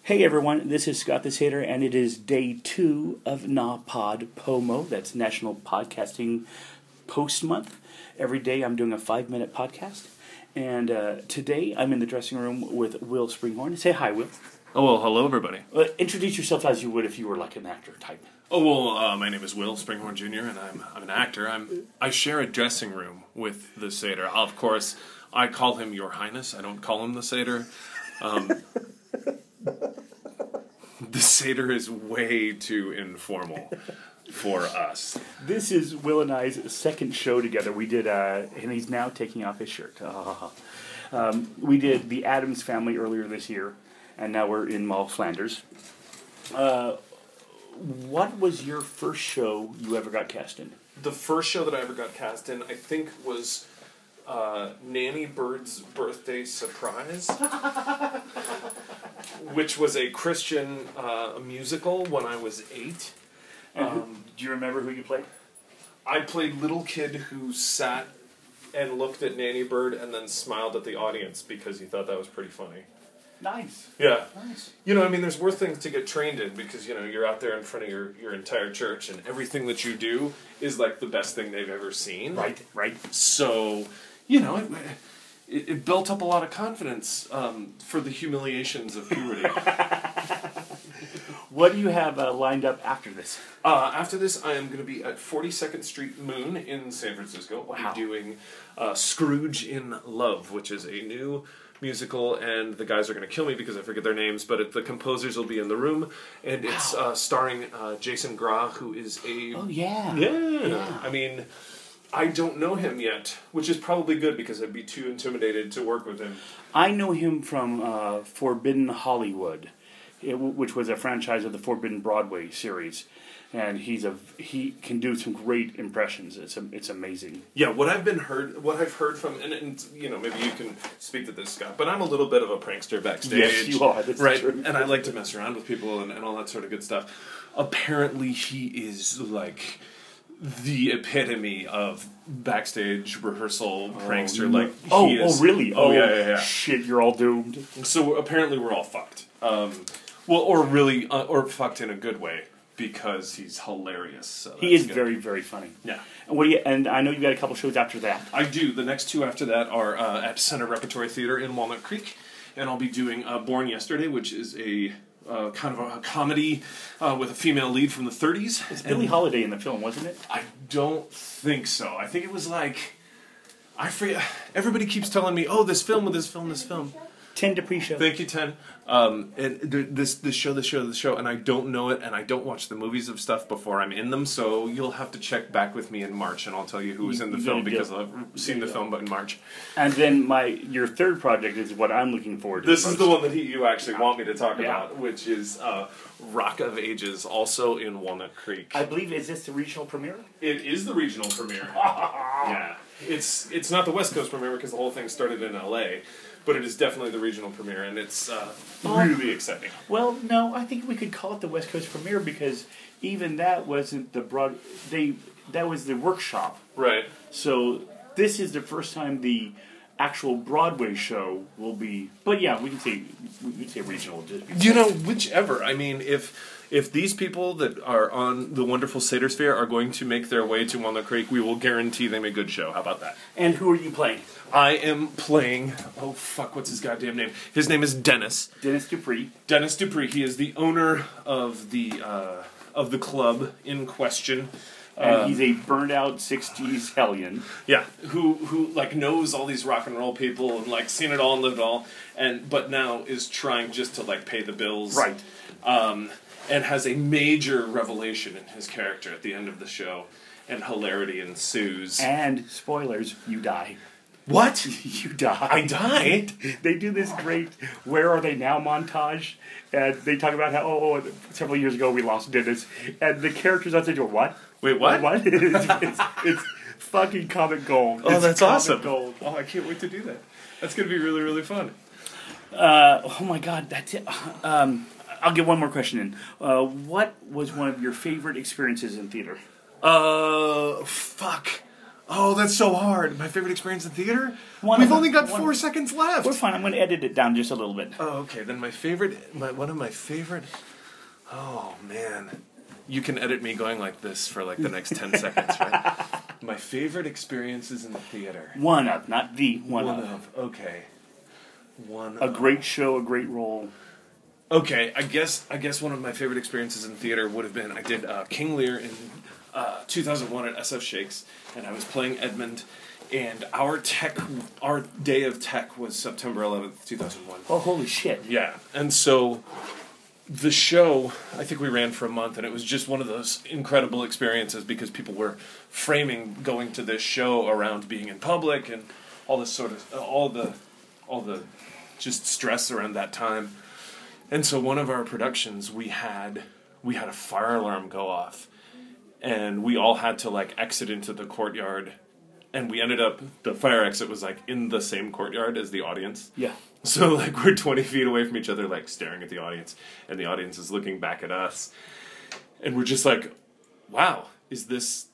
Hey everyone, this is Scott the Satyr, and it is day 2 of NaPod POMO. That's National Podcasting Post Month. Every day I'm doing a 5-minute podcast, and today I'm in the dressing room with Will Springhorn. Say hi, Will. Oh, well, hello everybody. Introduce yourself as you would if you were like an actor type. Oh, well, my name is Will Springhorn Jr., and I'm an actor. I share a dressing room with the Satyr. Of course, I call him Your Highness. I don't call him the Satyr. The Satyr is way too informal for us. This is Will and I's second show together. We did, and he's now taking off his shirt. We did The Addams Family earlier this year, and now we're in Mall Flanders. What was your first show you ever got cast in? The first show that I ever got cast in, I think, was Nanny Bird's Birthday Surprise, which was a Christian musical when I was 8. Do you remember who you played? I played little kid who sat and looked at Nanny Bird and then smiled at the audience because he thought that was pretty funny. Nice. Yeah. Nice. You know, I mean, there's worse things to get trained in because, you know, you're out there in front of your entire church and everything that you do is like the best thing they've ever seen. Right. So, you know, it built up a lot of confidence for the humiliations of puberty. What do you have lined up after this? After this, I am going to be at 42nd Street Moon in San Francisco. Wow. I'll be doing Scrooge in Love, which is a new musical, and the guys are going to kill me because I forget their names, but the composers will be in the room, and it's starring Jason Gra, who is a... Oh, yeah. Yeah. I mean, I don't know him yet, which is probably good because I'd be too intimidated to work with him. I know him from Forbidden Hollywood, which was a franchise of the Forbidden Broadway series, and he can do some great impressions. It's amazing. Yeah, what I've heard from, and you know, maybe you can speak to this, Scott, but I'm a little bit of a prankster backstage. Yes, you are. That's right? true. And I like to mess around with people and all that sort of good stuff. Apparently, he is like the epitome of backstage rehearsal prankster. No. Like, really? Oh, yeah. Shit, you're all doomed. So apparently, we're all fucked. Or fucked in a good way. Because he's hilarious. So he is good. very, very funny. Yeah. And I know you got a couple shows after that. I do. The next two after that are at Center Repertory Theater in Walnut Creek. And I'll be doing Born Yesterday, which is a kind of a comedy with a female lead from the 30s. It's Billie Holiday in the film, wasn't it? I don't think so. I think it was like... I forget. Everybody keeps telling me, oh, this film. 10 to pre-show. Thank you, 10. And this show, and I don't know it, and I don't watch the movies of stuff before I'm in them, so you'll have to check back with me in March, and I'll tell you who was in the film, because I've seen the film, but in March. And then your third project is what I'm looking forward to. This is the one that you actually want me to talk about, which is Rock of Ages, also in Walnut Creek. I believe, is this the regional premiere? It is the regional premiere. Yeah. It's not the West Coast premiere, because the whole thing started in L.A., but it is definitely the regional premiere, and it's really exciting. Well, no, I think we could call it the West Coast premiere because even that wasn't the that was the workshop. Right. So this is the first time the actual Broadway show will be. But yeah, we can say regional. You know, whichever. I mean, if these people that are on the wonderful Satyr Sphere are going to make their way to Walnut Creek, we will guarantee them a good show. How about that? And who are you playing? I am playing... Oh, fuck, what's his goddamn name? His name is Dennis. Dennis Dupree. Dennis Dupree. He is the owner of the club in question. And he's a burned-out 60s hellion. Yeah, who like knows all these rock and roll people and like seen it all and lived it all, but now is trying just to like pay the bills. Right. And has a major revelation in his character at the end of the show, and hilarity ensues. And spoilers, you die. What? You die. I died? They do this great "Where Are They Now" montage, and they talk about how several years ago we lost Dennis, and the characters on stage go, "What? Wait, what? What?" It's fucking comic gold. Oh, that's awesome! Gold. Oh, I can't wait to do that. That's gonna be really, really fun. Oh my God, that's it. I'll get one more question in. What was one of your favorite experiences in theater? Fuck. Oh, that's so hard. My favorite experience in theater? One We've of them. only got 4 seconds left. We're fine. I'm going to edit it down just a little bit. Oh, okay. Then one of my favorite. Oh man, you can edit me going like this for like the next 10 seconds, right? My favorite experiences in the theater. One of, not the one of. Okay. A great show, a great role. Okay, I guess one of my favorite experiences in theater would have been I did King Lear in 2001 at SF Shakes, and I was playing Edmund. And our day of tech was September 11th, 2001. Oh, holy shit. Yeah. And so the show, I think we ran for a month, and it was just one of those incredible experiences because people were framing going to this show around being in public and all this sort of, all the just stress around that time. And so one of our productions, we had a fire alarm go off, and we all had to like exit into the courtyard. And we ended up, the fire exit was like in the same courtyard as the audience. Yeah. So like we're 20 feet away from each other, like staring at the audience. And the audience is looking back at us. And we're just like, wow, is this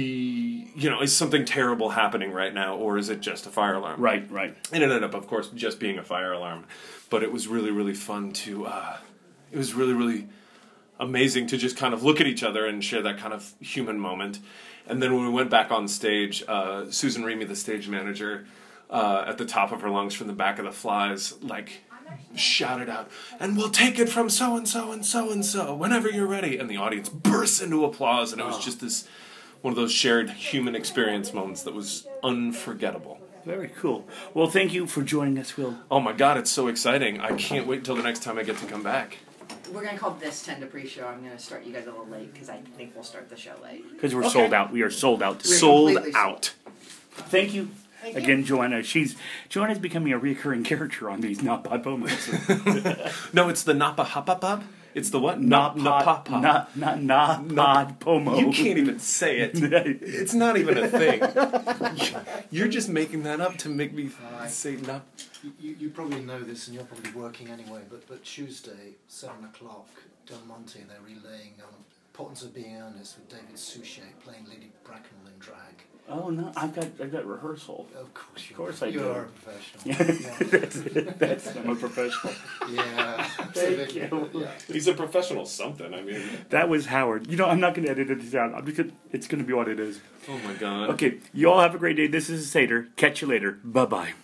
is something terrible happening right now? Or is it just a fire alarm? Right. It ended up, of course, just being a fire alarm. But it was really, really fun to, it was really, really amazing to just kind of look at each other and share that kind of human moment. And then when we went back on stage, Susan Remy, the stage manager, at the top of her lungs from the back of the Flies, like, shouted out, "And we'll take it from so-and-so and so-and-so, whenever you're ready." And the audience burst into applause, and it was just one of those shared human experience moments that was unforgettable. Very cool. Well, thank you for joining us, Will. Oh my God, it's so exciting. I can't wait until the next time I get to come back. We're going to call this 10 to pre-show. I'm going to start you guys a little late because I think we'll start the show late. Because we're sold out. We are sold out. Sold completely out. Thank you. Thank Again, you. Joanna. Joanna's becoming a recurring character on these Not Pod Pomos. No, it's the Napa Hapapab. It's the what? Not Pod Pomo. You can't even say it. It's not even a thing. You're just making that up to make me say not. You probably know this, and you're probably working anyway. But Tuesday, 7 o'clock, Del Monte, they're relaying Importance of Being Earnest with David Suchet playing Lady Bracknell in drag. Oh no, I've got rehearsal. Of course, Of course I do. You're a professional. That's I'm a professional. Yeah. Thank you. Yeah. He's a professional something. I mean. That was Howard. I'm not going to edit it down. It's going to be what it is. Oh my God. Okay, you all have a great day. This is Sater. Catch you later. Bye-bye.